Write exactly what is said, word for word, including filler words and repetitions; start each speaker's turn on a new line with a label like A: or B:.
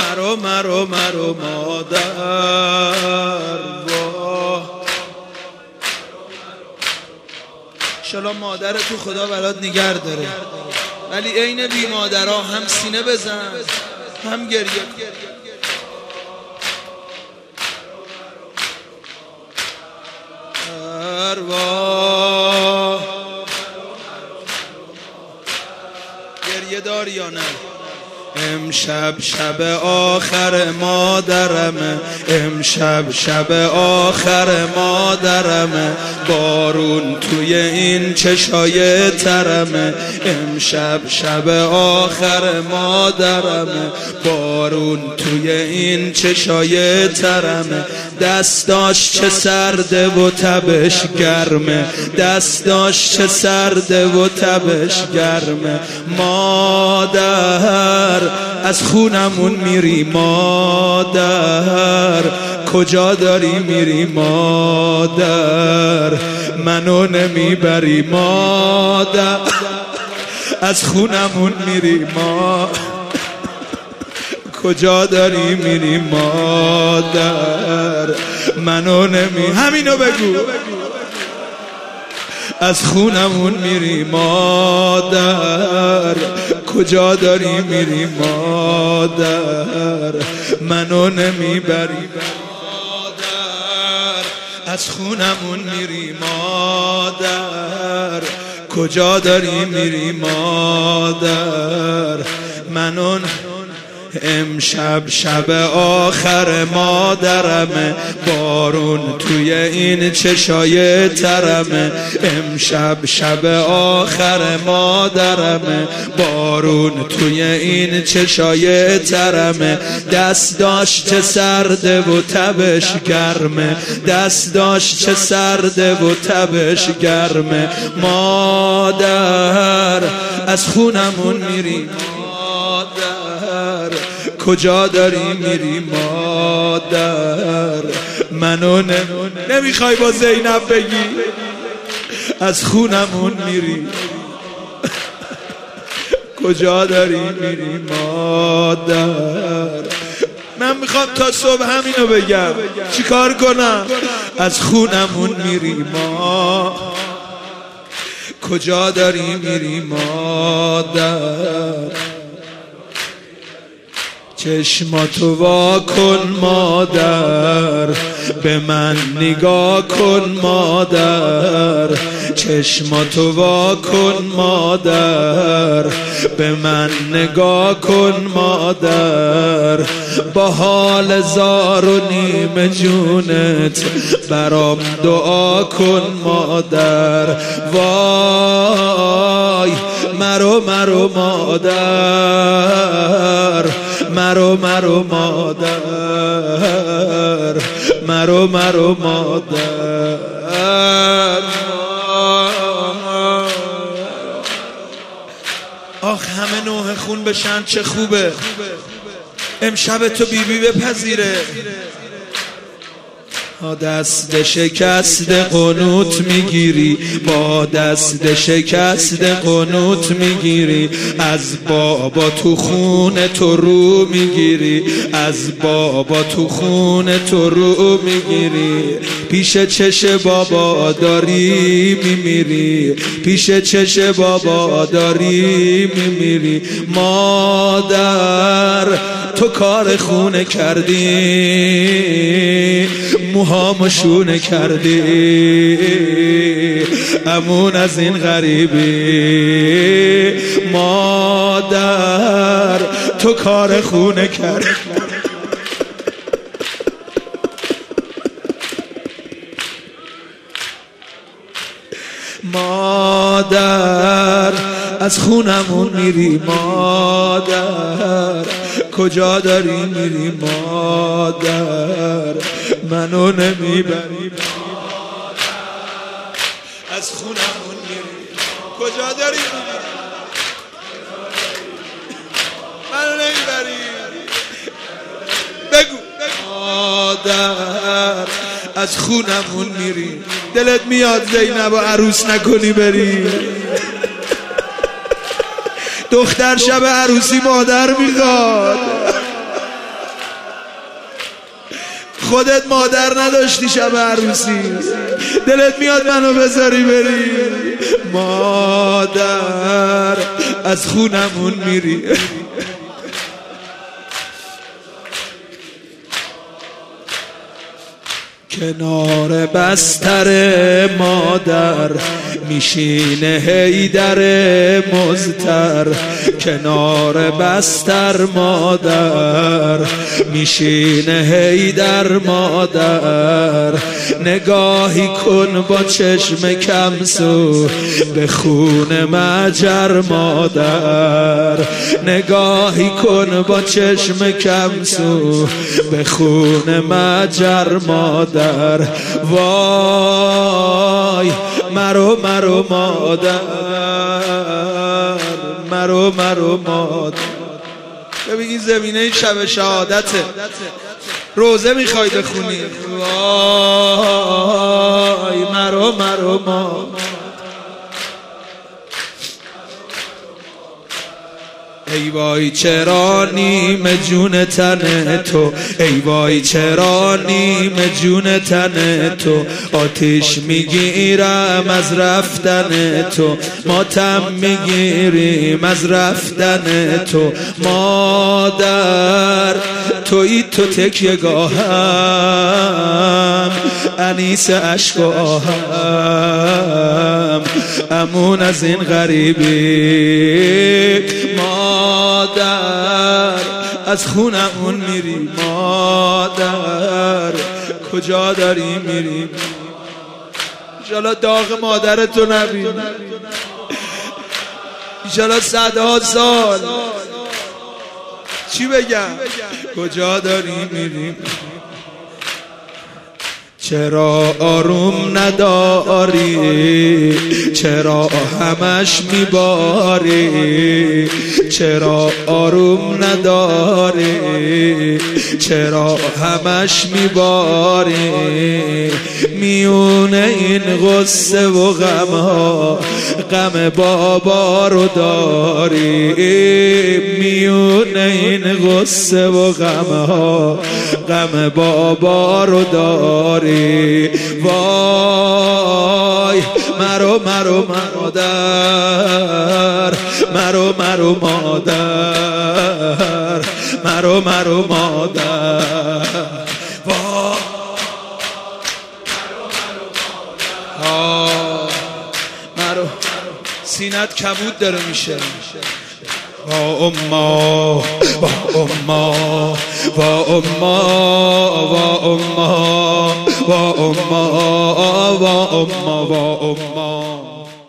A: مرو مرو مرو مادر واه. انشالله مادر تو خدا برات نگر داره، ولی عین بی مادرها هم سینه بزن هم گریه کن. واه گریه داری یا نه؟ امشب شب آخر مادرمه، امشب شب آخر مادرمه، بارون توی این چشای ترمه. امشب شب آخر مادرمه، بارون توی این چشای ترمه. دستاش چه سرده و تبش گرمه، دستاش چه سرده و تبش گرمه. مادر از خونمون میری، مادر کجا داری میری، مادر منو نمیبری، مادر از خونمون میری، ما کجا داری میری، مادر منو نمی همینو بگو. از خونمون میری مادر، کجا داری میری مادر منو نمیبری، مادر از خونمون میری مادر، کجا داری میری مادر منو. امشب شب آخر مادرمه، بارون توی این چشای ترمه. امشب شب آخر مادرمه، بارون توی این چشای ترمه. دستاش چه سرده و تبش گرمه، دستاش چه سرده و تبش گرمه. مادر از خونمون میری مادر، کجا داری میری مادر منو نمیخوای با زینب بگی. از خونمون میری کجا داری میری مادر. من میخوام تا صبح همینو بگم، چیکار کنم؟ از خونمون میری ما، کجا داری میری مادر. چشماتو وا کن مادر، به من نگاه کن مادر. چشماتو وا کن مادر، به من نگاه کن مادر. با حال زار و نیم جونت برام دعا کن مادر. وای مرو مرو مادر، مرو مرو مادر، مرو مرو مادر. آخ همه نوح خون بشن چه خوبه، امشب تو بیبی بپذیره. با دست شکست قنوت میگیری، با دست شکست قنوت میگیری. از بابا تو خون تو رو میگیری، از بابا تو خون تو رو میگیری. پیش چش بابا داری میمیری، پیش چش بابا داری میمیری. مادر تو کار خونه کردی، موهامو شونه کردی، امون از این غریبی. مادر تو کار خونه کردی. مادر از خونمون میری مادر، کجا داری میری مادر منو نمیبری. از خونمون میری کجا داری میری منو نمیبری. بگو مادر از خونمون میری. دلت میاد زینب و عروس نکنی بری؟ دختر شب عروسی مادر میخواد. خودت مادر نداشتی شب عروسی، دلت میاد منو بذاری بری؟ مادر از خونمون میری. کنار بستر مادر میشینه حیدر مضطر، کنار بستر مادر میشینه حیدر مادر، نگاهی کن با چشم کمسو به خون مجر مادر، نگاهی کن با چشم کمسو به خون مجر مادر. وای مرو مرو مادر، مرو مرو مادر. ببین این زمینه شب شهادته، روزه میخوای بخونی. وای مرو مرو مادر. ای وای چرا نیم جون تن تو، ای وای چرا نیم جون تن تو، آتیش میگیرم از رفتن تو، ماتم میگیریم از رفتن تو. مادر توی تو تکیه گاهم، انیس عشق و آهم، امون از این غریبی. مادر از خونمون میری، مادر کجا داری میری؟ انشالله داغ مادرتو نبینی، انشالله صدها سال. چی بگم؟ کجا داری میری؟ چرا آروم نداری؟ چرا همش میباری؟ چرا آروم نداری؟ چرا همش میباری؟ میونه این غصه و غم ها، غم بابا رو داری؟ میونه این غصه و غم ها، غم بابا رو داری؟ وای مرو مرو مادر، مرو مرو مادر، مرو مرو مادر. وای مرو، سینت کبود داره میشه. با اما با اما با اما با اما با اما با اما با اما